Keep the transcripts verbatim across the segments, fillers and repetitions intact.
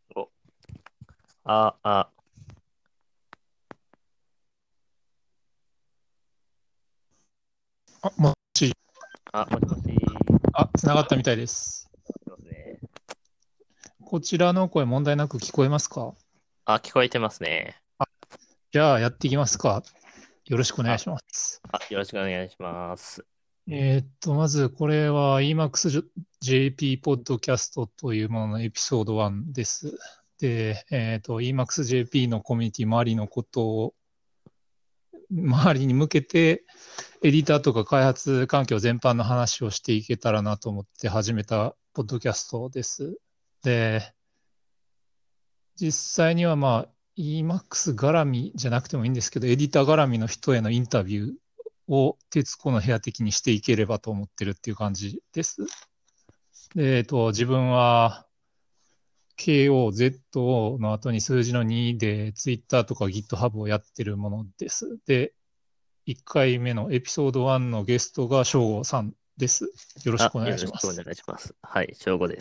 お、あ、あ、 あ、もし、 あ、もしもし。 あ、つながったみたいです。 そうですね。 こちらの声問題なく聞こえますか？ あ、聞こえてますね。 あ、じゃあやっていきますか。よろしくお願いあ、 します。 あ、よろしくお願いします。 えーっと、まずこれは EMAXJP ポッドキャストというもののエピソードワンです。で、えーっと、EMAXJP のコミュニティ周りのことを、周りに向けて、エディターとか開発環境全般の話をしていけたらなと思って始めたポッドキャストです。で、実際にはまあ Emacs 絡みじゃなくてもいいんですけど、エディター絡みの人へのインタビューを徹子の部屋的にしていければと思ってるっていう感じです。で、えっと、自分は ケーオーゼットオー の後に数字のにで Twitter とか GitHub をやってるものです。で、いっかいめのエピソードワンのゲストが翔吾さんです。よろしあ、 くお願よろしくおいします。 願いします。はい、正午です。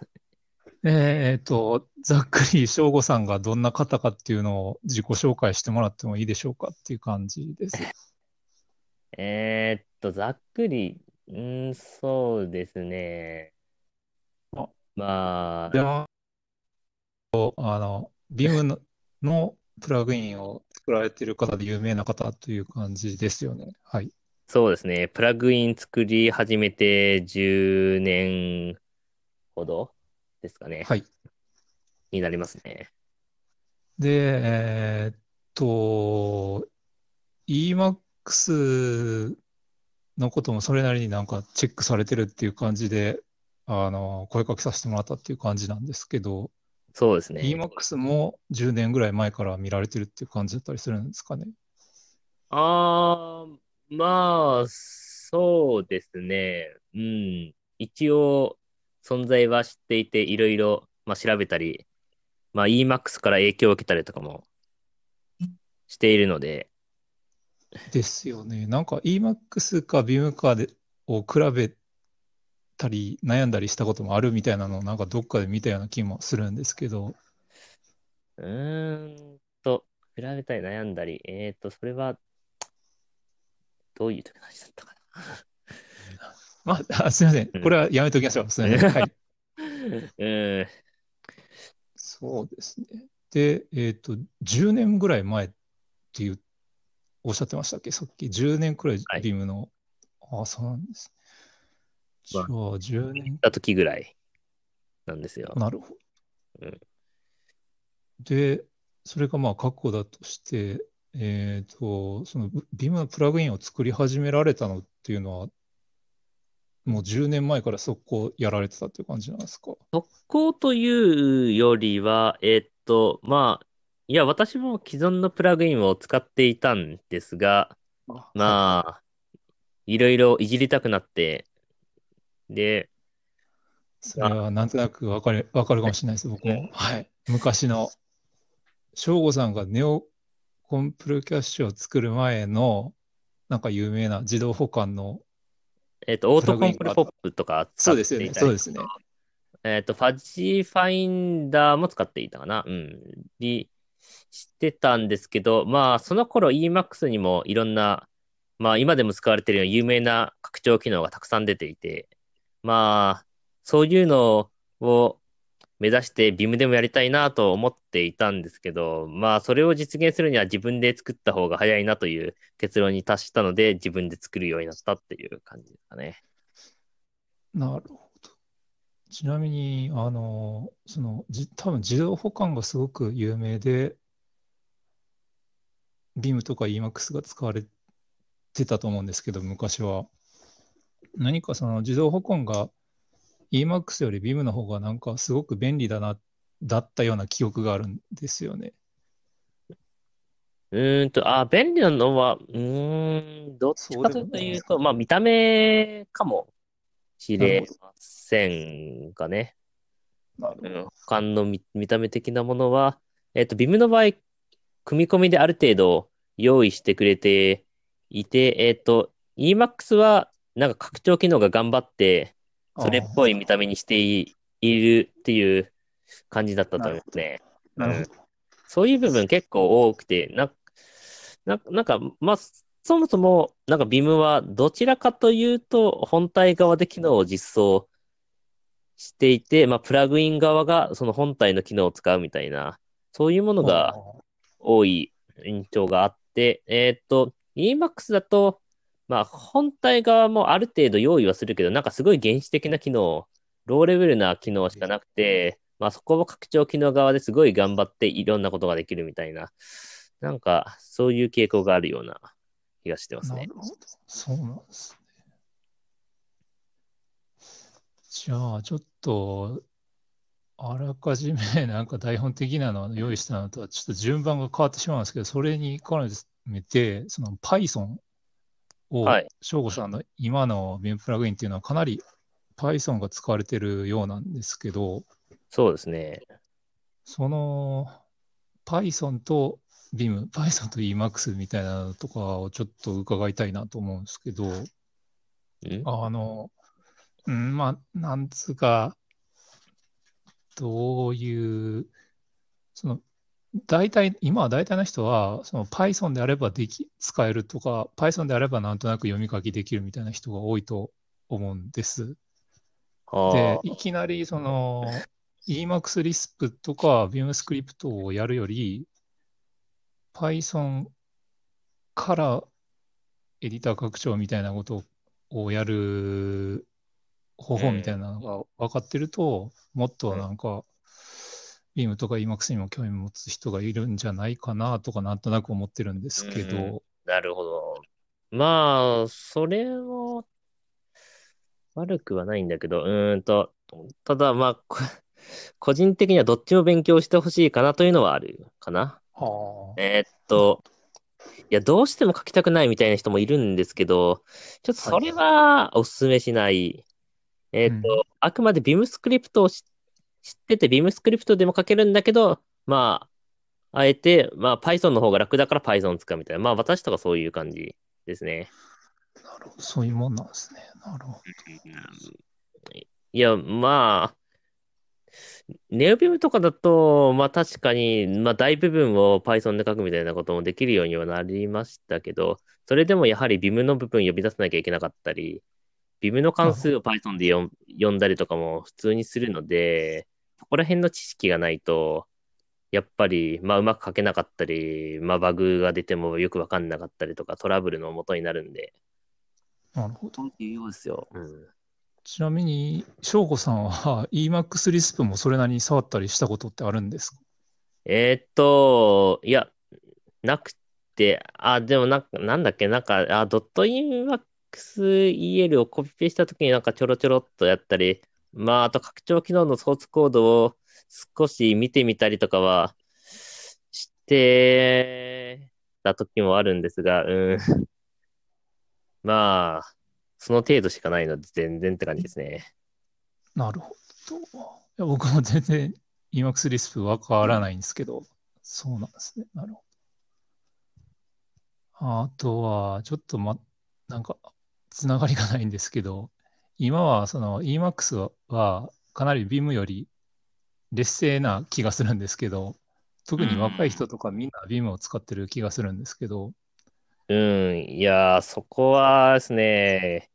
えっと、ざっくり翔吾さんがどんな方かっていうのを自己紹介してもらってもいいでしょうかっていう感じです。 えーっと、ざっくり、うーん、そうですね。 あ、 まあ、 じゃあ、あの、Vim ののプラグインを作られている方で有名な方という感じですよね。はい。 そうですね。プラグイン作り始めてじゅうねんほどですかね。 はい。 になりますね。 で、えーっと、Emacs のこともそれなりになんかチェックされてるっていう感じで、あの、声かけさせてもらったっていう感じなんですけど、 そうですね。 Emacs もじゅうねんぐらい前から見られてるっていう感じだったりするんですかね。 あー、まあ、そうですね。うん。一応、存在は知っていて、いろいろ、まあ、調べたり、まあ、Emacs から影響を受けたりとかもしているので、 ですよね。なんか Emacs か Vim かでを比べたり悩んだりしたこともあるみたいなのをなんかどっかで見たような気もするんですけど、 うーんと、比べたり悩んだり、えーと、それはどういう時の話だったかまあ、あすみません。 な。うん。 これはやめときましょう。すみません。はい。 うん。 そうですね。で、えっと、じゅうねんぐらい前っていう、おっしゃってましたっけさっき。じゅうねんくらいはい。 Vim の。ああ、そうなんです。 まあ、 じゃあ、10 行っ年。 た時ぐらいなんですよ。 なるほど。 うん。 で、それがまあ過去だとして、えっと、その Vim のプラグインを作り始められたのっていうのは、もうじゅうねんまえから速攻やられてたっていう感じなんですか？ 速攻というよりは、えーっと、まあ、いや、私も既存のプラグインを使っていたんですが、 あ、はい。 まあ、いろいろいじりたくなって、で、 それまあ、 はなんとなくわかる、わかるかもしれないです、僕も。はい。昔の、省吾さんがネオコンプルキャッシュを作る前の、なんか有名な自動保管のえーっと、オープラグトコンプルポッインがあった。 プとか使っそうですよね、 ていたり、 そうですね。 えーっと、ファジファインダーも使っていたかな。うん。にしてたんですけど、まあ、その頃 Emacs にもいろんな、まあ、今でも使われているような有名な拡張機能がたくさん出ていて、まあ、そういうのを目指して Vim でもやりたいなと思っていたんですけど、まあ、それを実現するには自分で作った方が早いなという結論に達したので、自分で作るようになったっていう感じですかね。 なるほど。ちなみに、あの、その、じ、多分自動保管がすごく有名で、Vim とか Emacs が使われてたと思うんですけど、昔は。何かその自動保管が Emacs より Vim の方がなんかすごく便利だな、だったような記憶があるんですよね。 うーんと、あ、便利なのは、うーん、どっちそうでかともないですか。 いうと、まあ、見た目かもしなるほど。 れませんがね。うん、 なるほど。 他の見、見た目的なものは、えっと、Vim の場合、組み込みである程度用意してくれていて、えっと、Emacs は、なんか拡張機能が頑張って、それっぽいあ見た目にしてい、いるっていう感じだったとなるほど。 思いますね。うん。 なるほど。 そういう部分結構多くて、な、な、なんか、まあ、そもそも、なんか Vim はどちらかというと、本体側で機能を実装していて、まあ、プラグイン側がその本体の機能を使うみたいな、そういうものがあ多い印象があって、えーっと、Emacs だと、まあ、本体側もある程度用意はするけど、なんかすごい原始的な機能、ローレベルな機能しかなくて、まあそこを拡張機能側ですごい頑張っていろんなことができるみたいな、なんかそういう傾向があるような気がしてまあ、 すね。 なるほど。そうなんです。じゃあ、ちょっと、あらかじめなんか台本的なのを用意したのとはちょっと順番が変わってしまうんですけど、それに絡めて、その Python を、 はい。 翔吾さんの今の Vim プラグインっていうのはかなり Python が使われてるようなんですけど、 そうですね。 その Python と Vim、Python と Emacs みたいなのとかをちょっと伺いたいなと思うんですけど、 んあの、うん、まあ、なんつうか、どういう、その、大体、今は大体の人は、その Python であればでき、使えるとか、Python であればなんとなく読み書きできるみたいな人が多いと思うんです。で、 ああ、 いきなりその Emacs リスプとか Vim スクリプトをやるより、Python からエディター拡張みたいなことをやる方うん、 法みたいなのが分かってると、もっとうん、 なんか、Vim とか Emacs にも興味持つ人がいるんじゃないかなとかなんとなく思ってるんですけうん。 ど、 なるほど。まあ、それは悪くはないんだけど、うーんと、ただまあ、こ個人的にはどっちも勉強してほしいかなというのはあるかな。 はえーっあ、なるほと、 ど。 いや、どうしても書きたくないみたいな人もいるんですけど、ちょっとはい。 それはお勧めしない。えーっと、 うん。 あくまで Vim スクリプトを知知ってて Vim スクリプトでも書けるんだけど、まあ、あえて、まあ Python の方が楽だから Python を使うみたいな。まあ私とかそういう感じですね。 なるほど。そういうもんなんですね。なるほど。 うんいや、まあ、ネオビムとかだと、まあ確かに、まあ大部分を Python で書くみたいなこともできるようにはなりましたけど、それでもやはり Vim の部分呼び出さなきゃいけなかったり、Vim の関数をなるほど。 Python で読ん読んだりとかも普通にするので、そこら辺の知識がないと、やっぱり、まあうまく書けなかったり、まあバグが出てもよくわかんなかったりとかトラブルの元になるんで、 なるほど。 そういうようですよ。うん。 ちなみに、翔子さんは Emacs リスプもそれなりに触ったりしたことってあるんですか？ えーっと、いや、なくて、あ、でもなんか、なんだっけ、なんか、あ、ドットインマックス イーエル をコピペしたときになんかちょろちょろっとやったり、まあ、あと拡張機能のソースコードを少し見てみたりとかはしてた時もあるんですが、うん、まあ、その程度しかないので全然って感じですね。 なるほど。いや、僕も全然 Emacs リスプわからないんですけど、そうなんですね。なるほど。あとは、ちょっとま、なんか、つながりがないんですけど、今はその Emacs はかなり Vim より劣勢な気がするんですけど、 う特に若いん。 人とかみんな Vim を使ってる気がするんですけど、 うん、いやー、そこはですね、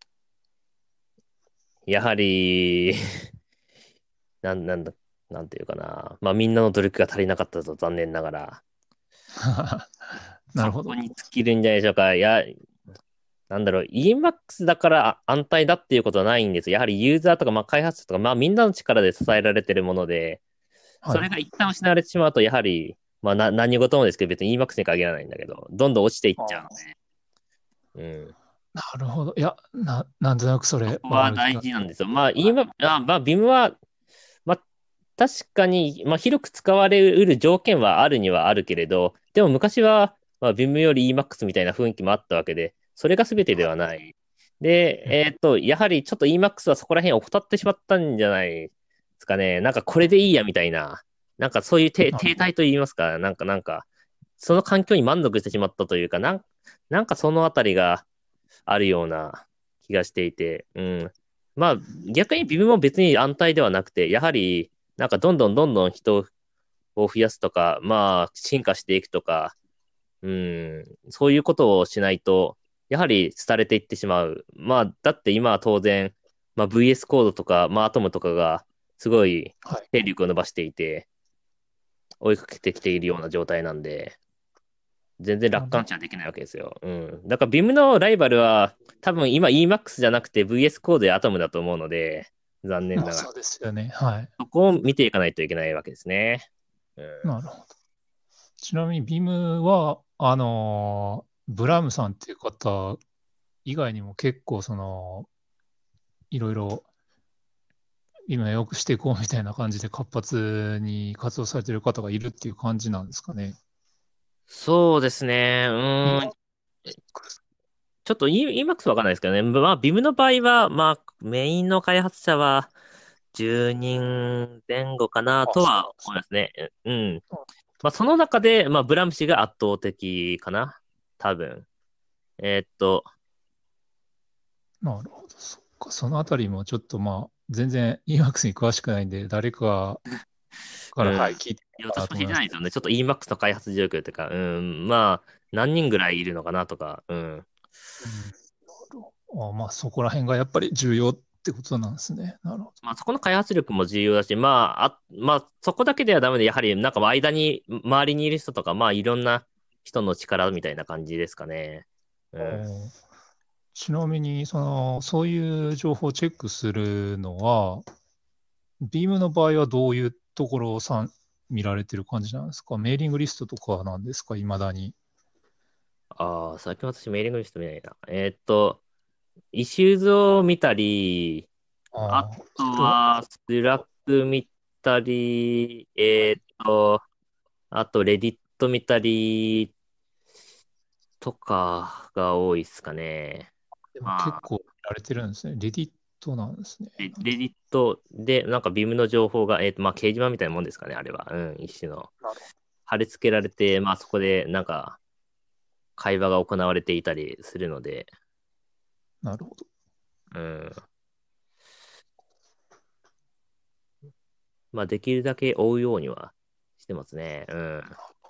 やはりなん、なんだ、なんていうかな。まあみんなの努力が足りなかったと残念ながら。 なるほど。 そこに尽きるんじゃないでしょうか。いや、なんだろう、Emacs だから安泰だっていうことはないんです。やはりユーザーとか、まあ開発者とか、まあみんなの力で支えられてるもので、 はい。 それが一旦失われてしまうと、やはり、まあな、何事もですけど、別に Emacs に限らないんだけど、どんどん落ちていっちゃうのあーで。うん。 なるほど。いや、な、なんとなくそそれこは大わかる気が。 事なんですよ。まあ、今、あ、まあ、Vim は、まあ、確かに、まあ、広く使われうる条件はあるにはあるけれど、でも昔は、まあ、Vim より Emacs みたいな雰囲気もあったわけで、それが全てではい。 はない。で、 うん。 えっと、やはりちょっと Emacs はそこら辺を怠ってしまったんじゃないですかね。なんかこれでいいやみたいな。なんかそういう停、 なるほど。 停滞と言いますか、なんかなんか、その環境に満足してしまったというか、なん、なんかそのあたりがあるような気がしていて、うん。まあ、逆にビブも別に安泰ではなくて、やはり、 なんかどんどんどんどん人を増やすとか、まあ、進化していくとか、うん、そういうことをしないと、やはり廃れていってしまう。まあ、だって今は当然、まあ、ブイエス コードとか、まあ、アトムとかが、すごいはい。 勢力を伸ばしていて、追いかけてきているような状態なんで、全然楽なるほ観視はできないわけですよ。うん。だから Vim のライバルは、多分今 Emacs じゃなくて ブイエス コードや Atom だと思うので、残ど。 念ながら。 まあそうですよね。はい。 そこを見ていかないといけないわけですね。うん。 なるほど。ちなみに、ビームは、あのーブラームさんっていう方以外にも結構、その、いろいろ、今よくしていこうみたいな感じで活発に活動されてる方がいるっていう感じなんですかね。 そうですね。うーん。 今、 ちょっと E- Emacs わかんないですけどね。まあ、Vim の場合は、まあ、メインの開発者はじゅうにんぜん後かなあ、 とはそうなんです思いますね。うん。 ね。 まあ、その中で、まあ、ブラム氏が圧倒的かな。多分。えーっと、 なるほど。そっか。そのあたりもちょっとまあ、全然 Emacs に詳しくないんで、誰かから、 うん。 はい、聞いていや、 みようかな私もと思いますけど。 知りたいですよね。ちょっと Emacs の開発状況というか、うん。まあ、何人ぐらいいるのかなとか、うん。 うん。なるほど。あ、まあ、そこら辺がやっぱり重要ってことなんですね。なるほまあ、そこの開発力も重要だし、まあ、あ、まあ、そこだけではダメで、やはり、なんか間に、周りにいる人とか、まあ、いろんな人の力みたいな感じですかね。うど。 ん。 おー。ちなみに、その、そういう情報をチェックするのは、ビームの場合はどういうところをさん見られてる感じなんですか？メーリングリストとかなんですか、いまだに。 ああ、最近私メーリングリスト見ないな。えーっと、イシューズを見たり、あああ、 とそれは、 は、スラック見たり、えーっと、あと、レディット見たり、とかが多いですかね。 でも結まあ、 構見られてるんですね。レディットなんですね。 レレディットで、なんかビームの情報が、えっと、まあ、掲示板みたいなもんですかね、あれは。うん、一種の。 なるほ貼り付けられて、まあ、そこで、なんか、会話が行われていたりするので、 ど。なるほど。 うん。まあ、できるだけ追うようにはしてますね。うん。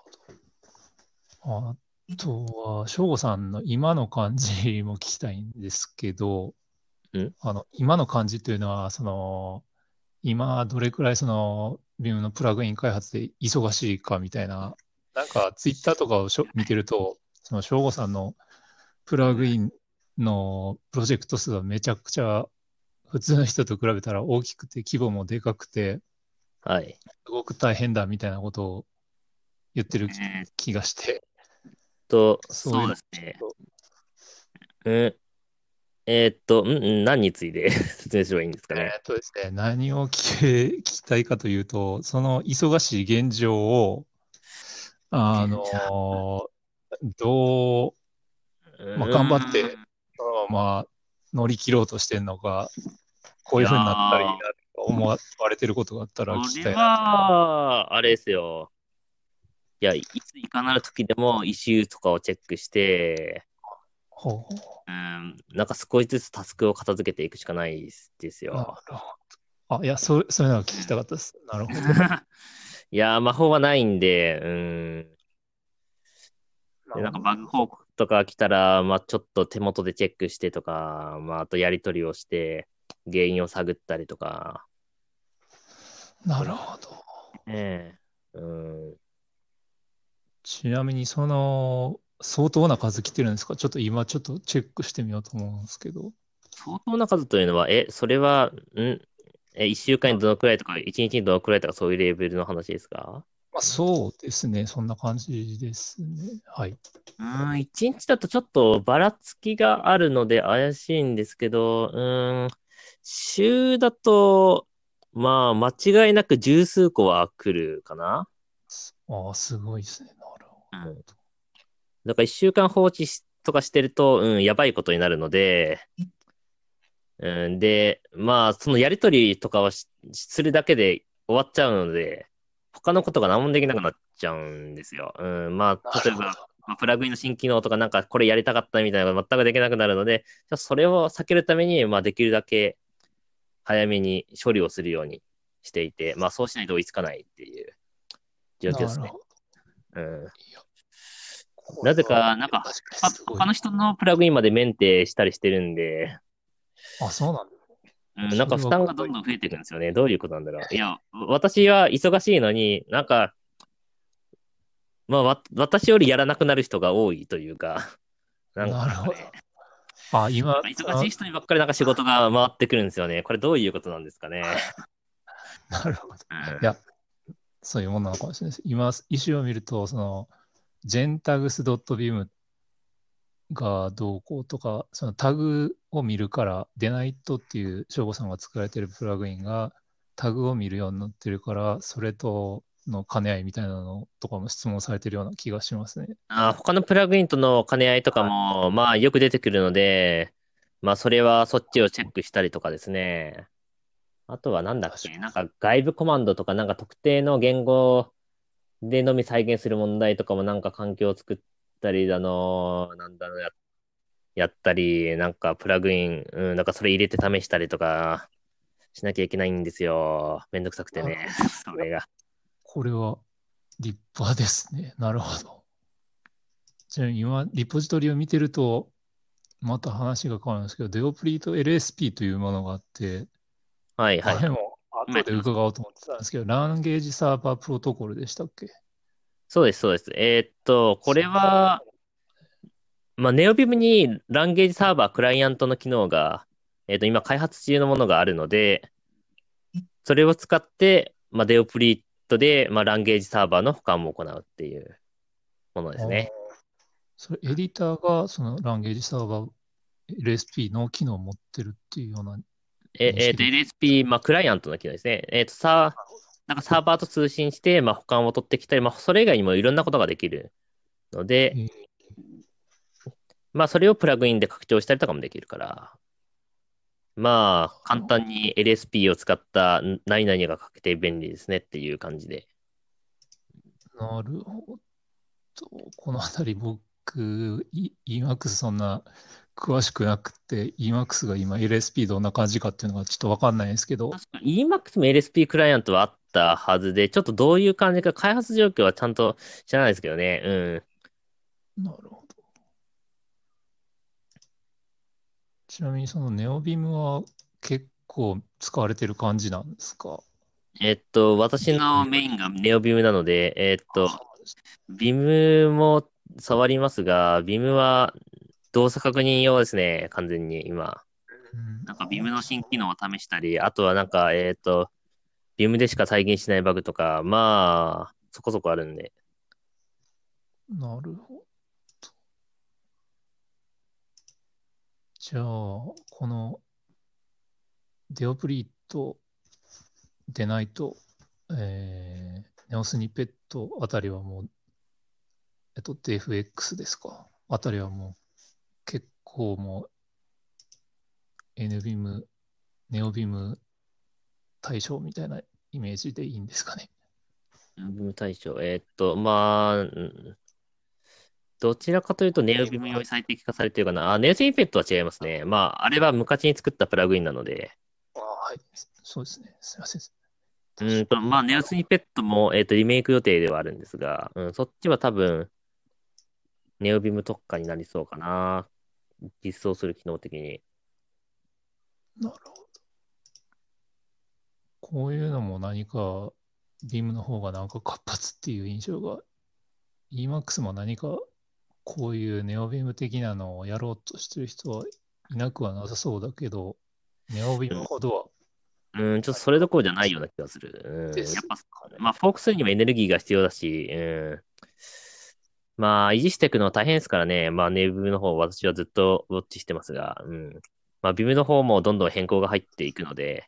あとは、省吾さんの今の感じも聞きたいんですけど、 んあの、今の感じというのは、その、今どれくらいその、ビームのプラグイン開発で忙しいかみたいな、なんかツイッターとかをしょ見てると、その省吾さんのプラグインのプロジェクト数はめちゃくちゃ普通の人と比べたら大きくて規模もでかくて、 はい。 すごく大変だみたいなことを言ってる気えーっ気がして、 と、そうそういうのですね。 ちょっと、 うん。えーっと、んん何について説明すればいいんですかね。 えーっとですね、何を聞け聞きたいかというと、その忙しい現状を、あ現状。 のどう、 うまあ、頑張って、 ーん。 そのまま乗り切ろうとしてるのか、こいやういうふうになったらいいー、 なと思われてることがあったら聞それきたいなと。 は、あれですよ。いや、いついかなる時でもイシューとかをチェックして、 ほうほうん、なんか少しずつタスクを片付けていくしかないですう。なよ。 るほど。あ、いや、そう、そういうのを聞きたかったです。なるほど。 いやー、魔法はないんで、うん。で、なんかなるほど。 バグ報告とか来たら、まあちょっと手元でチェックしてとか、まああとやり取りをして、原因を探ったりとか、 なるほど。 ねえ、うん。 ちなみに、その、相当な数来てるんですか？ちょっと今、ちょっとチェックしてみようと思うんですけど。 相当な数というのは、え、それは、んえ、一週間にどのくらいとか、一日にどのくらいとか、そういうレベルの話ですか？ まあ、そうですね。そんな感じですね。はい。 うーん、一日だとちょっとばらつきがあるので怪しいんですけど、うーん、週だと、まあ、間違いなく十数個は来るかな。 ああ、すごいですね。なるほうん。だから一週間放置しとかしてると、うん、やばいことになるので、うん、で、まあ、そのやりとりとかはしするだけで終わっちゃうので、他のことが何もできなくなっちゃうんですよ。うん、まど。 あ、例えば、 なるほど。 まあプラグインの新機能とかなんかこれやりたかったみたいなのが全くできなくなるので、じゃあそれを避けるために、まあ、できるだけ早めに処理をするように。 していて、まあそうしないと追いつかないっていう状況ですね。 なるほど。 うん。 いや、こなれはぜか、なんか、 確かに他すごい。 他の人のプラグインまでメンテしたりしてるんで、 あ、そうなんだ。 うん、なんか負それは怖い。 担がどんどん増えていくんですよね。どういうことなんだろう。いや、私は忙しいのに、なんか、まあ、わ、私よりやらなくなる人が多いというか、なんなるほど。 かね、 あ、今、 なんか忙しいその、 人にばっかりなんか仕事が回ってくるんですよね。これどういうことなんですかね。 なるほど。いうん、 や、そういうものなのかもしれないです。今、イシューを見ると、その、gentags.vim がどうこうとか、そのタグを見るから、デナイトっていう省吾さんが作られてるプラグインがタグを見るようになってるから、それとの兼ね合いみたいなのとかも質問されてるような気がしますね。 あ、他のプラグインとの兼ね合いとかはい。 も、まあよく出てくるので、まあそれはそっちをチェックしたりとかですね。あとはなんだっ確かけ、なんか外部コマンドとかなんか特定の言語でのみ再現する問題とかもなんか環境を作ったりだの、なんだろう、や、やったり、なんかプラグイン、うん、なんかそれ入れて試したりとかしなきゃいけないんですよ。めんどくさくてに。なるね、 ほど。いや、 それが。 これは立派ですね。なるほど。ちなみに今、リポジトリを見てると、また話が変わるんですけど、デオプリート エルエスピー というものがあって、 はいはい。 あれも後で今やってます。 伺おうと思ってたんですけど、ランゲージサーバープロトコルでしたっけ？ そうです、そうです。えーっと、これそは、まあ、ネオビムにランゲージサーバークライアントの機能が、えーっと、今開発中のものがあるので、それを使って、まあ、デオプリートで、まあ、ランゲージサーバーの保管も行うっていうものですあね。 それエディターがそのランゲージサーバー エルエスピー の機能を持ってるっていうようなえ、えっと、 認識でいいですか？ エルエスピー、まあ、クライアントの機能ですね。えっと、さ、なんかサーバーと通信して、まあ、保管を取ってきたり、まあ、それ以外にもいろんなことができるので、 えーまあ、それをプラグインで拡張したりとかもできるから、まあ、簡なるほ単に エルエスピー を使った何々が書けて便利ですねっていう感じで。 ど。なるほど。このあたり僕、イ Emacs そんな詳しくなくて、Emacs が今 エルエスピー どんな感じかっていうのがちょっとわかんないんですけど、 確かに Emacs も エルエスピー クライアントはあったはずで、ちょっとどういう感じか開発状況はちゃんと知らないですけどね。うん。 なるほど。ちなみにその NeoBeam は結構使われてる感じなんですか？ えっと、私のメインが NeoBeam なので、えっと、 そうです。 Vim も触りますが、Vim は動作確認用ですね。完全に今。 うん、 なんか Vim あ、 のそ新機能を試したり、あとはなんか、えっと、Vim でしか再現しないバグとか、まあ、そこそこあるんで。 う。なるほど。じゃあ、このデオプリート、デナイト、えー、ネオスニペットあたりはもう、えっと、デフエックス ですか？あたりはもう結構もう NBIM、NeoBeam 対象みたいなイメージでいいんですかね。 Vim 対象。えっと、まあ、うんどちらかというと NeoBeam 用に最適化されてるかな。あ、NeoSnippet は違いますね。まあ、あれは昔に作ったプラグインなので、 ああ、はい。そうですね。すいません。 うーんと、 確かまあ、ネオスニペットも、えっと、リメイク予定ではあるんですが、うん、そっちは多分、ネオビム特化になりそうかな。実装する機能的に。 に。なるほど。こういうのも何か、Vim の方がなんか活発っていう印象が、Emacs も何かこういうネオビーム的なのをやろうとしてる人はいなくはなさそうだけど、ネオビームうん、 ほどはうん、ちょっとそれど何かころじゃないような気がする。うん、やっですぱ、 かね。 まあ、フォーク数にもエネルギーが必要だし、うん、まあ、維持していくの大変ですからね。まあ、ネオビムの方、私はずっとウォッチしてますが、うん。まあ、ビムの方もどんどん変更が入っていくので、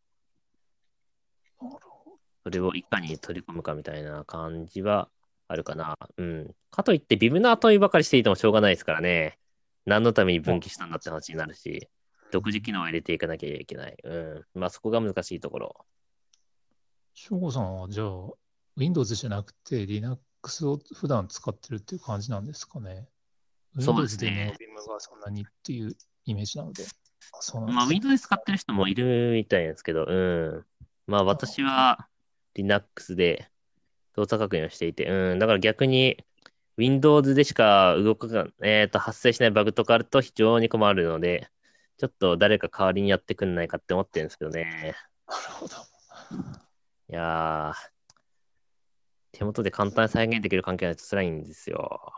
なるほそれをいかに取り込むかみたいな感じはあるかな。うん。かといって、ビブの後追いばかりしていてもしょうがないですからね。何のためにど。 分岐したんだって話になるし、 うん。 独自機能を入れていかなきゃいけない。うん。まあそこが難しいところ。 翔吾さんはじゃあ、Windows じゃなくて Linux を普段使ってるっていう感じなんですかね。 そうで Windows でネオすね。 ビームがそんなにっていうイメージなので。あ、そうなんでまあすね。 Windows 使ってる人もいるみたいなんですけど、うん。 まあなるほ私は Linux で動作確認をしていて、うん、だから逆に Windows でしか動かが、えっと、発生しないバグとかあると非常に困るので、ちょっと誰か代わりにやってくんないかって思ってるんですけどね。 ど。なるほど。 いやー、手元で簡単に再現できる環境ないと辛いんですよ。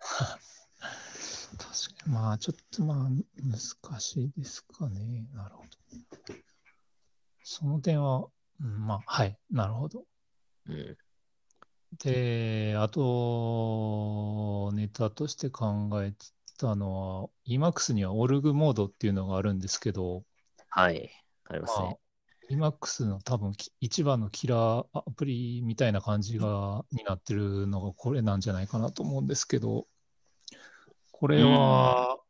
確かに。まあ、ちょっとまあ、難しいですかね。なるほど。その点は、うん、まあ、はい。なるほど。 うん。 で、あと、ネタとして考えてたのは、Emacs にはオルグモードっていうのがあるんですけど、 はい。ありますね。 まあ、Emacs の多分き一番のキラーアプリみたいな感じが、になってるのがこれなんじゃないかなと思うんですけど、これうん。 は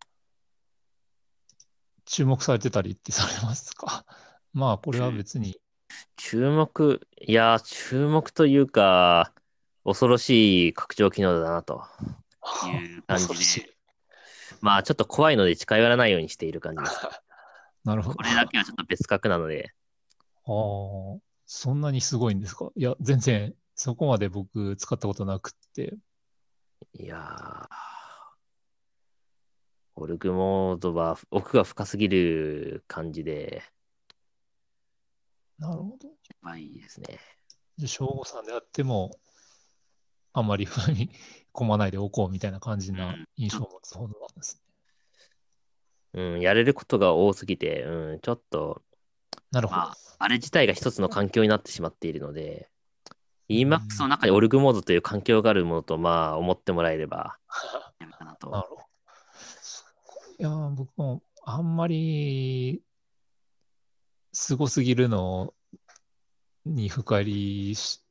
注目されてたりってされますか？まあ、これは別に、 注目、いやー、注目というか、恐ろしい拡張機能だなという感じで、 恐ろしい。 まあちょっと怖いので近寄らないようにしている感じです。 なるほど。 これだけはちょっと別格なので、 ああ、そんなにすごいんですか？いや、全然、そこまで僕使ったことなくって。 いやー、オルグモードは奥が深すぎる感じで、 なるほど。 まあいいですね。 じゃあ、省吾さんであっても、あんまり踏み込まないでおこうみたいな感じなうん。ちょ印象を持つほどなんですね。 うん、やれることが多すぎて、うん、ちょっと、 なるほど。 まあ、あれ自体が一つの環境になってしまっているので、 う Emacs ん。 の中にオルグモードという環境があるものと、まあ、思ってもらえればいいのかなと。 なるほど。いやー、僕もあんまりすごすぎるのに深入りし、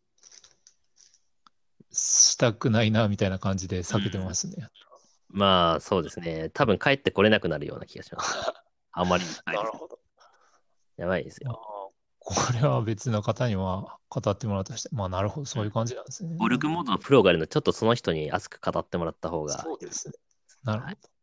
したくないなみたいな感じで避けてまうん。 すね。 まあ、そうですね。多分帰ってこれなくなるような気がします。あまりに深いです。 なるほど。 やばいですまあ、 よ。 これは別の方には語ってもらったとして、まあ、なるほど、 うん。 そういう感じなんですね。 オルグモードのプロがいるので、ちょっとその人に熱く語ってもらった方がいいです。 そうですね。なるはい。 ほど。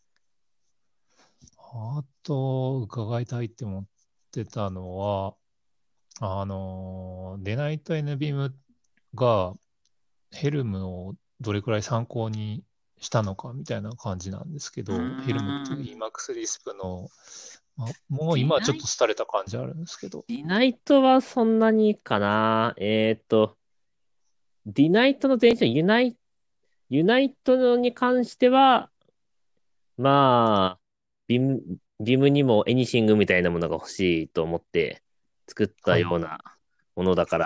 あと、伺いたいって思ってたのは、あの、デナイト エヌビーム がヘルムをどれくらい参考にしたのかみたいな感じなんですけうーど、ヘルムっていうん。 Emacs リスプの、まあ、もうディナイ、 今はちょっと廃れた感じあるんですけど、 ディナイトはそんなにかな。えっと、ディナイトの前身、ユナイ、ユナイトに関しては、まあ、ビム、ビムにもエニシングみたいなものが欲しいと思って作ったはい。 ようなものだから、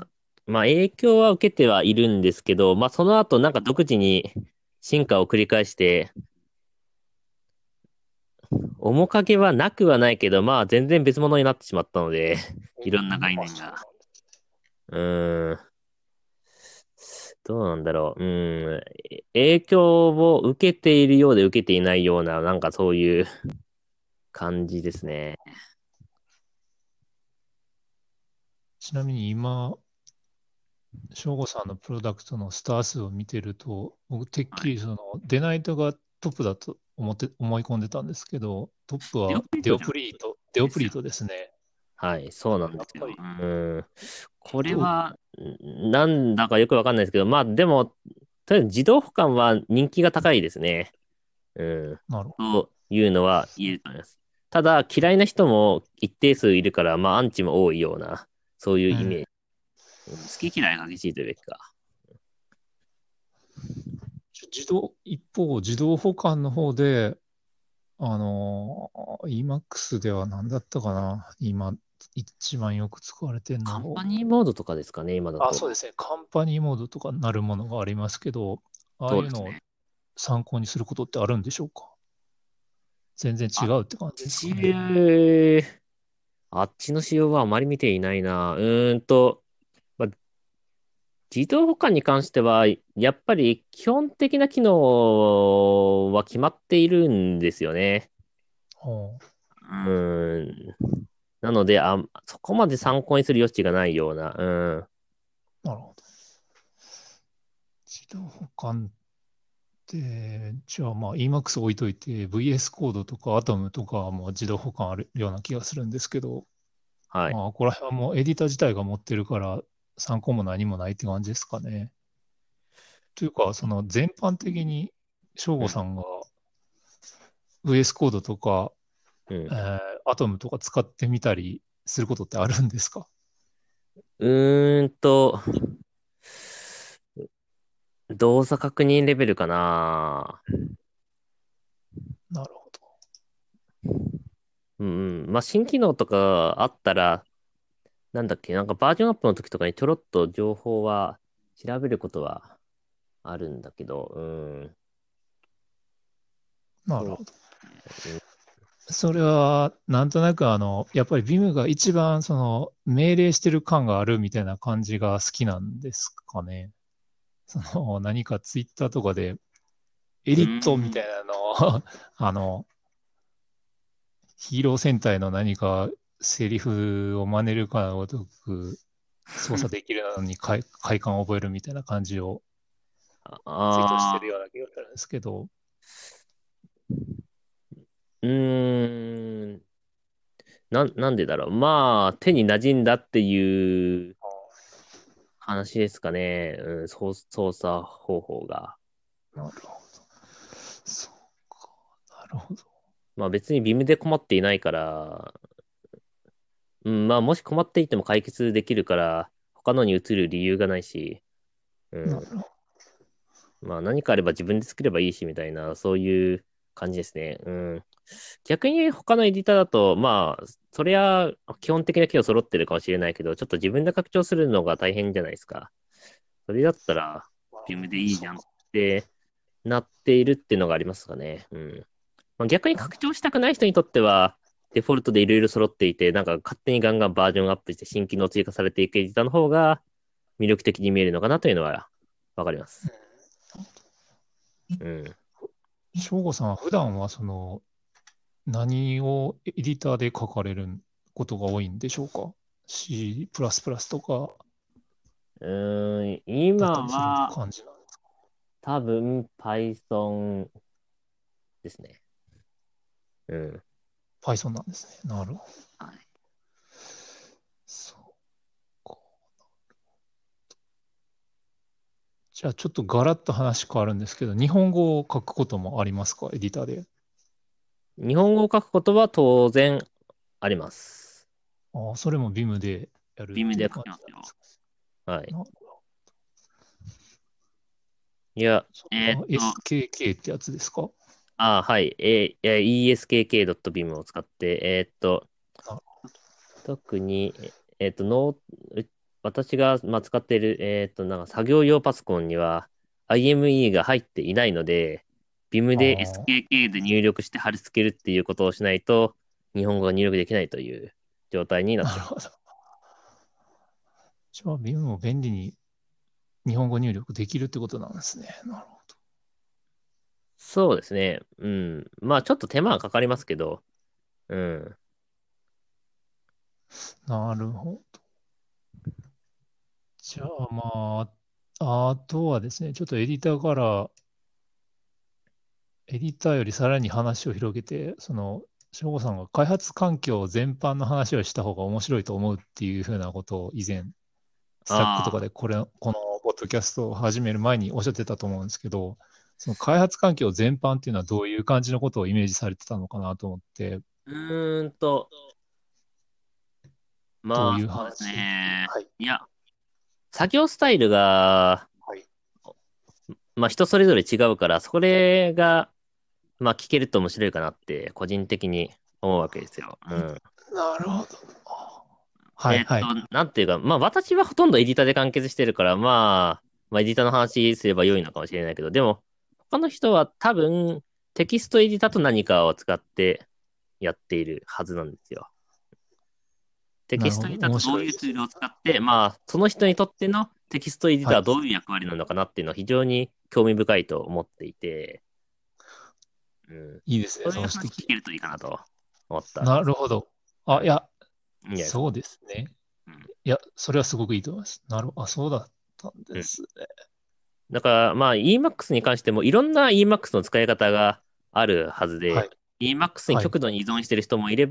まあ影響は受けてはいるんですけど、まあその後なんか独自に進化を繰り返して、面影はなくはないけど、まあ全然別物になってしまったので、いろんな概あ、 念が。 そうなんです。 うーん、どうなんだろう。うーん、影響を受けているようで受けていないような、なんかそういう感じですね。 ちなみに今、省吾さんのプロダクトのスター数を見てると、僕、てっはい。 きりそのデナイトがトップだと思って、思い込んでたんですけど、トップデオはデオプリートじゃプリート、デないですよ。 オプリートですね。 はい、そうなんですよ。 やっぱり、 うーん。これどう、 は、んなんだかよくわかんないですけど、まあでも、とりあえず自動保管は人気が高いですね。うん。 なるほというのは言えると思います。ただ、嫌いな人も一定数いるから、まあアンチも多いような、そういうど。うん。 イメージ。うん好き嫌いが激しいというべきか。 ちょ自動、一方、自動保管の方で、あのー、Emacs では何だったかな今、一番よく使われてるカンパの。 ニーモードとかですかね、今だあ、 と。 そうですね。カンパニーモードとかなるものがありますけど、ああいうのをそうですね。 参考にすることってあるんでしょうか？全然違あっうって感じですかち、 ね。 あっちの仕様はあまり見ていないな。うーんと、まあ自動保管に関しては、やっぱり基本的な機能は決まっているんですよね。 ほう。 うーん。なので、あ、そこまで参考にする余地がないような。うん。 なるほど。自動保管って、じゃあまあ Emacs 置いといて ブイエス コードとか Atom とかはもう自動保管あるような気がするんですけど、 はい。 まあ、ここら辺はもうエディター自体が持ってるから参考も何もないって感じですかね。というか、その全般的に省うん。 吾さんが ブイエス コードとか、 うん。 えー、アトムとか使ってみたりすることってあるんですか？ うーんと、動作確認レベルかな。 なるほうんうん。まあ、新機能とかあったら、なんだっけ、なんかバージョンアップの時とかにちょろっと情報は調べることはあるんだけど、うん。 ど。なるそうほど。 ね。 それは、なんとなくあの、やっぱり Vim が一番その命令してる感があるみたいな感じが好きなんですかね。その何か Twitter とかでエうディットみたん。 いなのをあの、ヒーロー戦隊の何かセリフを真似るかのごとく操作できるのに快快感を覚えるみたいな感じをツイートしてるああような気がするんですけど、 ー、うーん。なん、なんでだろう。まあ、手に馴染んだっていう話ですかね。うん、操操作方法が。 なるほど。そうか。なるほど。 まあ別にビムで困っていないから、うん、まあもし困っていても解決できるから、他のに移る理由がないし、うん。 なるほど。 まあ何かあれば自分で作ればいいし、みたいな、そういう感じですね。うん。逆に他のエディターだと、まあ、そりゃ基本的な機能揃ってるかもしれないけど、ちょっと自分で拡張するのが大変じゃないですか。それだったら、ビムでいいじゃんっそうか。 てなっているっていうのがありますかね。うん。まあ、逆になる拡張したくない人にとっては、デフォルトでいろいろ揃っていて、なんか勝手にガンガンバージョンアップして新機能追加されていくエディターの方が魅力的に見えるのかなというのはわかります。うん。 省吾さんは普段はその何をエディターで書かれることが多いんでしょうか？ C++ とかうーん、 だっ今たりするは感じなんですか？ 多分 Python ですね。うん。 Python なんですね。なるほど。 はい。 そうか。じゃあちょっとガラッと話変わるんですけど、日本語を書くこともありますか？エディターで。 日本語を書くことは当然あります。 ああ、それも Vim でやるっ Vim でていう感書きますよ。 じなんですか？ はい。 ないや、 それはえーっと、 エスケーケー ってやつですか？ あ、はい。えー、えー eskk.vim を使って、えーっと、 な特に、ええっと、ノー、う私が、まあ、使っている、えっと、なんか作業用パソコンには アイエムイー が入っていないので、Vim であエスケーケー で入力して貼り付けるっていうことをしないと、日本語が入力できないという状態になあ、 ってます。 なるほど。じゃあ Vim も便利に日本語入力できるってことなんですね。なるほそうですね。うん。まあ、ちょっと手間はかかりますけど、うん。 ど。なるほど。じゃあまあ、あとはですね、ちょっとエディターから、エディターよりさらに話を広げて、その、省吾さんが開発環境全般の話をした方が面白いと思うっていうふうなことを以前、スラックとかああ、 でこれ、このポッドキャストを始める前におっしゃってたと思うんですけど、その開発環境全般っていうのはどういう感じのことをイメージされてたのかなと思って、 うーんと、まあ、 どういうそうです話？ ね。 はい。 いや、作業スタイルが、 はい。 まあ人それぞれ違うから、それが、まあ聞けると面白いかなって個人的に思うわけですよ。うん。 なるほど。はい、 えーっと、 はい。 なんていうか、まあ私はほとんどエディターで完結してるから、まあ、まあエディターの話すれば良いのかもしれないけど、でも、他の人は多分テキストエディターと何かを使ってやっているはずなんですよ。テキストエディなるほど。面ターとどう白いです。 いうツールを使って、まあ、その人にとってのテキストエディターはい。 はどういう役割なのかなっていうのは非常に興味深いと思っていて、うん。 いいですね、 そういうその指摘。 話聞けるといいかなと思ったんです。 なるほど。あ、いうん。 や、 いいんじゃないですか。 そうですね。 うん。 いや、それはすごくいいと思います。なるほど。あ、そうだったんうん。 ですね。 だから、まあ、Emacs に関してもいろんな Emacs の使い方があるはずで、 はい。 Emacs にはい。 極度に依存している人もいれば、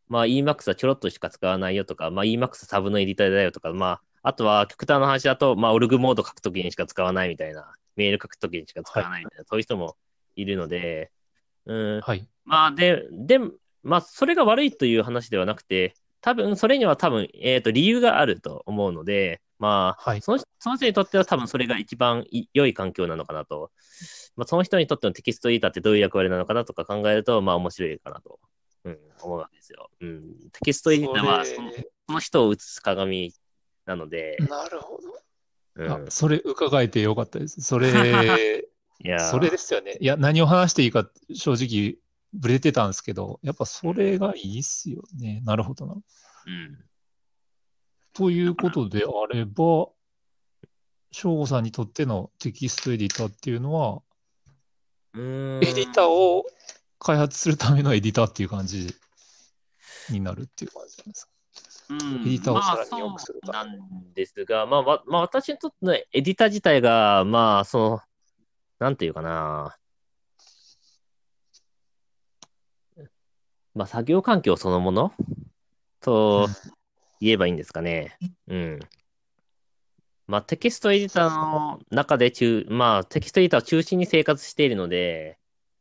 まあ Emacs はちょろっとしか使わないよとか、まあ Emacs サブのエディターだよとか、まあ、あとは極端な話だと、まあオルグモード書くときにしか使わないみたいな、メール書くときにしか使はい。 わないみたいな、そういう人もいるので、うん。 はい。 まあ、で、で、まあ、それが悪いという話ではなくて、多分、それには多分、えっと、理由があると思うので、まあ、 はい。 その、その人にとっては多分それが一番い良い環境なのかなと。まあ、その人にとってのテキストエディターってどういう役割なのかなとか考えると、まあ、面白いかなと、うん、思うわけですよ。うん。テキストエディそターはその、 れ、 その人を映す鏡なので、 なるほど。あ、 うん。 それ伺えてよかったです。それ、 いやそれですよね。いや、何を話していいか正直ブレてたんですけど、やっぱー、うそん。 れがいいっすよね。なるほどな。 うん。 というだから、 ことであれば、翔吾さんにとってのテキストエディターっていうのは、 うエディターーん。 を開発するためのエディターっていう感じになるっていう感じなんですか。 うエディん、 ターをまあさらに良くそうなするための。 んですが、まあ、わまあ私にとってのエディター自体が、まあ、その、なんていうかな、まあ作業環境そのものとうん。 言えばいいんですかね。うん。まあテキストエディターの中で中、まあテキストエディターを中心に生活しているので、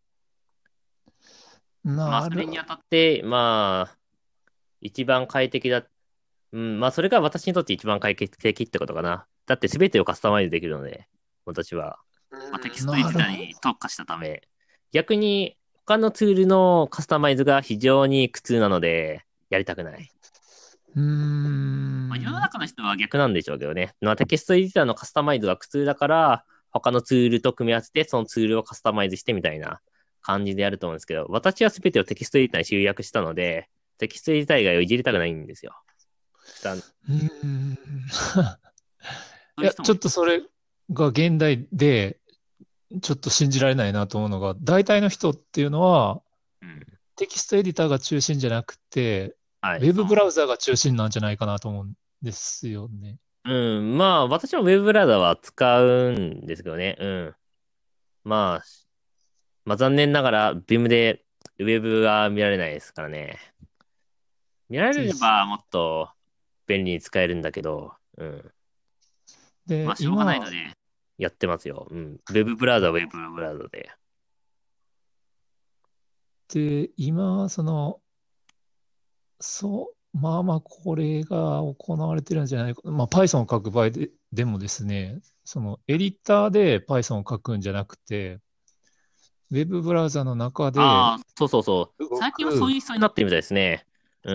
まあなる、 それにあたって、まあ一番快適だ、うん、まあそれが私にとって一番快適ってことかな。だって全てをカスタマイズできるので、私は。まあ、テキうん、 ストエディターなるほど。 に特化したため、逆に他のツールのカスタマイズが非常に苦痛なので、やりたくない。 うーまあ、世のん。 中の人は逆なんでしょうけどね。まあ、テキストエディターのカスタマイズが苦痛だから、他のツールと組み合わせて、そのツールをカスタマイズしてみたいな感じでやると思うんですけど、私は全てをテキストエディターに集約したので、テキストエディター以外をいじりたくないんですよ。だそうーん。いや、ちょっういう人もいる。 とそれが現代で、ちょっと信じられないなと思うのが、大体の人っていうのは、 うん。 テキストエディターが中心じゃなくて、 はい、 ウェブブそラウザーが中心なんじゃないかなと思うんですよね。 う。うん、まあ、私もウェブブラウザは使うんですけどね。うん。まあ、まあ残念ながら、Vim でウェブが見られないですからね。見られれですよ。 ばもっと便利に使えるんだけど、うん。まで、 あしょうがないの今、 でやってますよ。うん。ウェブブラウザはウェブブラウザで。 で、今、その、そう、まあまあ、これが行われてるんじゃないか。まあ、Python を書く場合で、でもですね、その、エディターで Python を書くんじゃなくて、ウェブブラウザの中でああ、そうそうそう。 動最近はそうく、 いう人になってるみたいですね。うん。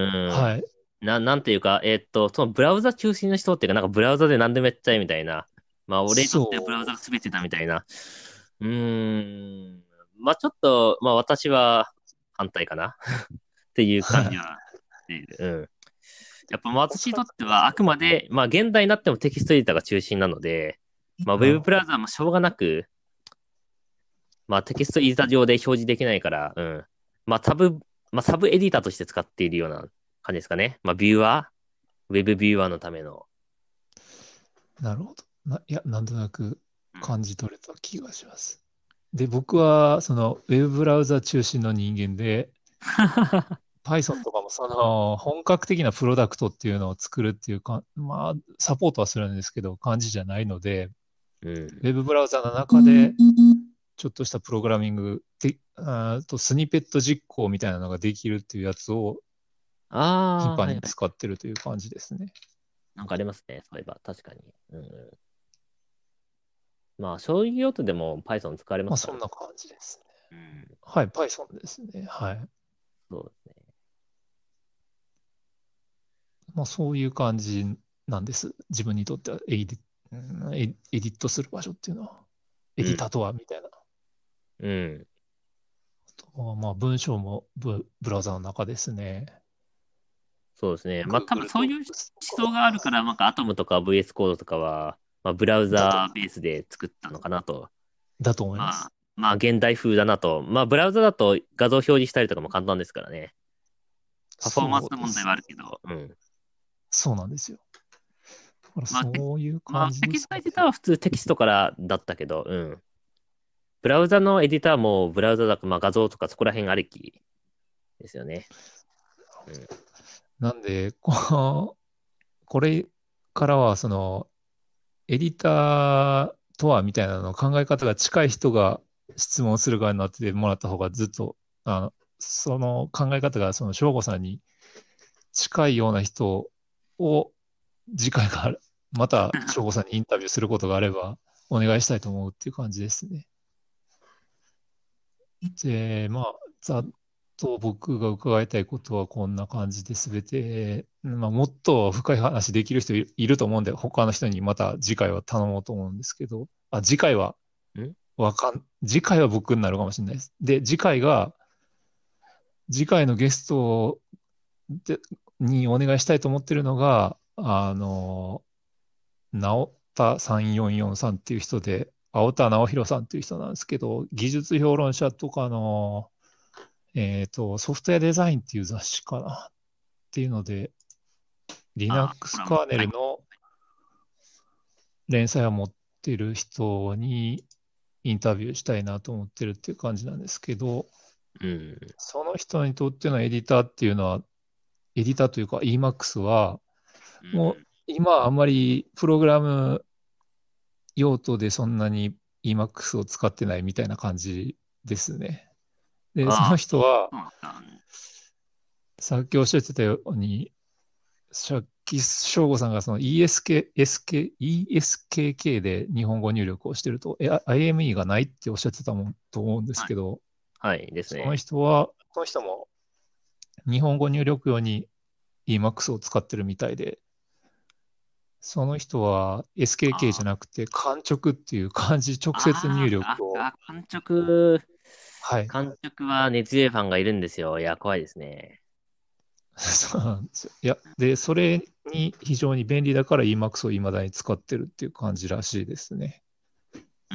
はい、 な、なんていうか、えーっと、そのブラウザ中心の人っていうか、なんかブラウザで何でもやっちゃえみたいな。まあ、俺にとってはブラウザそが全てだみたいな。うーん。まあ、ちょっと、まあ、私は反対かなっていう感じはしている。うん。やっぱまあう。 私にとってはあくまで、まあ現代になってもテキストエディターが中心なので、まあウェブブなるほど。 ラウザーもしょうがなく、まあテキストエディター上で表示できないから、うん。まあタブ、まあサブエディターとして使っているような感じですかね。まあビューアー、ウェブビューアーのための。 なるほど。な、いや、なんとなくうん。 感じ取れた気がします。で、僕は、その、ウェブブラウザ中心の人間で、Python とかもその本格的なプロダクトっていうのを作るっていうか、まあ、サポートはするんですけど、感じじゃないので、 うん。 ウェブブラウザの中でちょっとしたプログラミングで、あーとスニペット実行みたいなのができるっていうやつを頻ああ、 繁にはいはい。 使ってるという感じですね。 なんかありますね。そういえば、確かに。うん。まあ、商業用途でも Python 使われままあ、 すからね。 そんな感じですね。 うん。 はい、Python ですね。はい。 そうですね。 まあ、そういう感じなんです。自分にとってはエディ、うんエエディットする場所っていうのは。エうん。 ディターとはみたいな。 うん。 とまあ、文章もブ、ブラウザの中ですね。 そうですね。まあ多分 Google そういう思 Docs とか想があるから、なんかアトムとか ブイエス コードとかは、まあ、ブラウだと、 ザーベースで作ったのかなと。 だと思いままあ、 す。 まあ現代風だなと。まあブラウザだと画像表示したりとかも簡単ですからね。パフォーマンスの問題はあそうですね。 るけど、うん。 そうなんですよ。だからまあ、テそういうまあ、 感じテキストですかね。 エディターは普通テキストからだったけど、うん。ブラウザのエディターもブラウザだと、まあ画像とかそこら辺ありきですよね。 うん。 なんで、ここれからは、その、エディターとはみたいなの考え方が近い人が質問する側になってもらった方がずっと、あの、その考え方が、その、省吾さんに近いような人を、次回からまた省吾さんにインタビューすることがあれば、お願いしたいと思うっていう感じですね。で、まあ、ざっと僕が伺いたいことはこんな感じで全て、まあ、もっと深い話できる人いいると思うんで、他の人にまた次回は頼もうと思うんですけど、あ、次回はんわかん、次回は僕になるかもしれないです。で、次回が、次回のゲストでにお願いしたいと思ってるのが、あの、直田さんよんよんさんっていう人で、青田直弘さんっていう人なんですけど、技術評論者とかの、えっと、ソフトウェアデザインっていう雑誌かなっていうので、 ああ、コ Linux ラム。 カーネはい。 ルの連載を持ってる人にインタビューしたいなと思ってるっていう感じなんですけど、 うん。 その人にとってのエディターっていうのは、エディターというか Emacs は、もううん。 今あんまりプログラム用途でそんなに Emacs を使ってないみたいな感じですね。で、そのああ、 人は、 そうなんだ。 さっきおっしゃってたように、さっき省吾さんがその イーエスケー、エスケー、イーエスケーケー で日本語入力をしてると、え、アイエムイー がないっておっしゃってたもんと思うんですはい。 けど、 はいですそのね。 人は、その人も日本語入力用に Emacs を使ってるみたいで、その人は エスケーケー じあゃなくて、完直っていう漢字直接あ、 入ああ、 力を、 あ、監督、 はい。 監督は熱強いファンがいるんですよ。いや、怖いですね。 そうなんですよ。いや、で、それに非常に便利だから Emacs を未だに使ってるっていう感じらしいですね。 うん。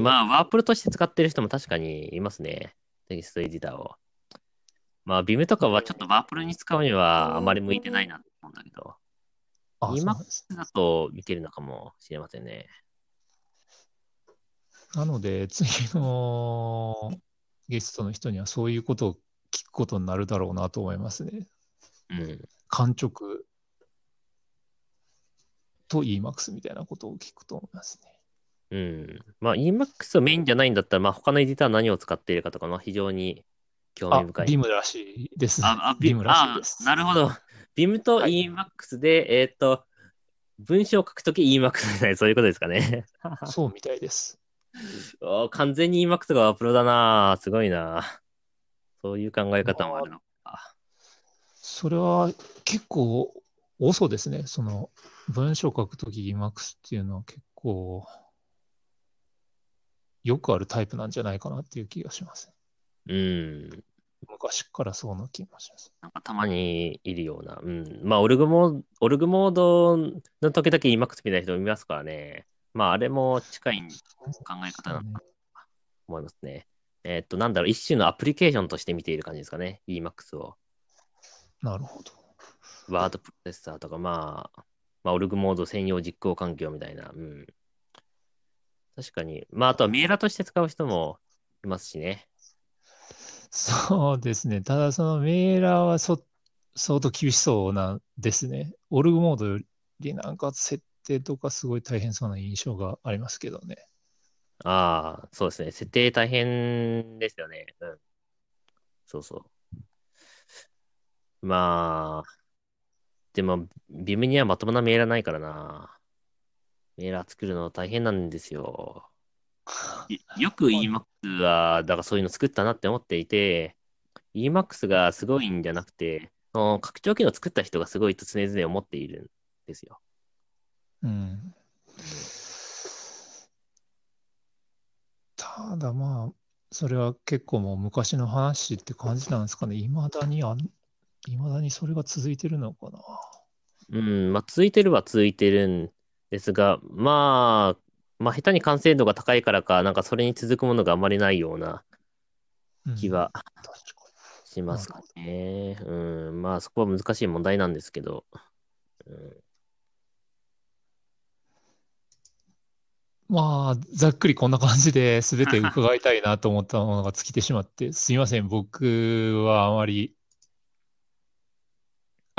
で、 まあ、ワープロとして使ってる人も確かにいますね。テキストエディターを。まあ、ビムとかはちょっとワープロに使うにはあまり向いてないなと思うんだけど、 あ、そう今なんです。 だと見てるのかもしれませんね。 なので、次のゲストの人にはそういうことを聞くことになるだろうなと思いますね。 うん。 完直と Emacs みたいなことを聞くと思いますね。 うん。まあ、Emacs をメインじゃないんだったら、まあ、他のエディター何を使っているかとかの非常に興味あ、 深い。 Vim らしいです。 あ、あ、ビ、 Vim らしいあ、 です。 なるほど。ビムとはい。 Emacs で、えっと、文章を書くとき Emacs みたいな、そういうことですかね。 そうみたいです。 おー完全に Emacs がプロだな。すごいな。そういう考えま方もあるあ、 のか。 それは結構多そうですね。その文章書くとき Emacs っていうのは結構よくあるタイプなんじゃないかなっていう気がします。 うん。 昔からそうな気がします。 なんかたまにいるような。うん。まあ、オルグモード、オルグモードの時だけ Emacs みたいな人もいますからね。まあ、あれも近い考え方なのかそうね。 と思いますね。えっと、なんだろう、一種のアプリケーションとして見ている感じですかね。Emacs を。 なるほど。 ワードプロセッサーとか、まあ、まあ、オルグモード専用実行環境みたいな。うん。確かに。まあ、あとはミエラとして使う人もいますしね。 そうですね。ただそのメーラーはそ相当厳しそうなんですね。オルグモードよりなんか設定とかすごい大変そうな印象がありますけどね。 ああ、そうですね。設定大変ですよね。うん。そうそう。まあ、でも、ビムにはまともなメーラーないからな。メーラー作るの大変なんですよ。いよくまあ、 Emacs は、だからそういうの作ったなって思っていて、Emacs がすごいんじゃなくて、その拡張機能を作った人がすごいと常々思っているんですよ。 うん。 うん。 ただまあ、それは結構もう昔の話って感じなんですかね。いまだにあん、いまだにそれが続いてるのかな。 うん、まあ、続いてるは続いてるんですが、まあ、まあ、下手に完成度が高いからか、なんかそれに続くものがあまりないようなうん。 気は確かしに。 ますかなるほど。 ね。うん、まあ、そこは難しい問題なんですけど。うん、 まあ、ざっくりこんな感じで全て伺いたいなと思ったものが尽きてしまって、すいません。僕はあまり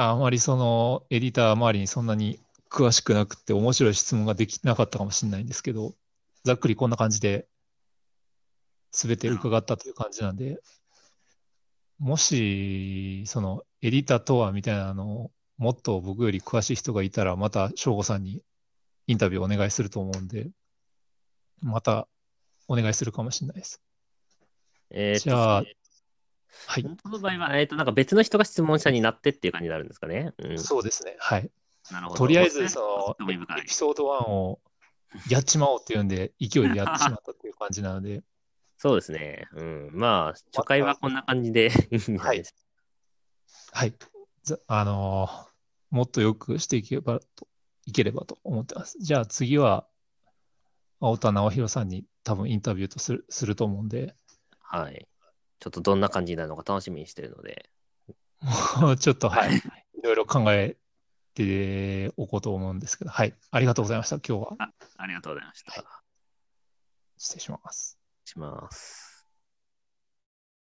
あまりそのエディター周りにそんなに詳しくなくて面白い質問ができなかったかもしれないんですけど、ざっくりこんな感じで全て伺ったという感じなんで、もし、そのエディターとはみたいなのをもっと僕より詳しい人がいたら、また翔吾さんにインタビューをお願いすると思うんで、またお願いするかもしれないです。 えーっと、 じゃあ、はい、 本当の場合は、えーっと、なんか別の人が質問者になってっていう感じになるんですかね。うん。 そうですね。はい。 なるほど。 とりあえず、 もうそれはその興味深い。 エピソードワンをやっちまおうっていうんで、勢いでやってしまったっていう感じなので、 そうですね。うん。まあ、初また、 回はこんな感じでいいんじゃなはい、 いですか。 はい、ざあのーもっとよくしていけばと、いければと思ってます。じゃあ次は、青田直弘さんに多分インタビューとする、すると思うんで、 はい。ちょっとどんな感じになるのか楽しみにしてるので。 もうちょっと、はい、 はい。 いろいろ考えておこうと思うんですけど、はい、ありがとうございました、今日は。 あ、ありがとうございましはい、 た。 失礼します。 します。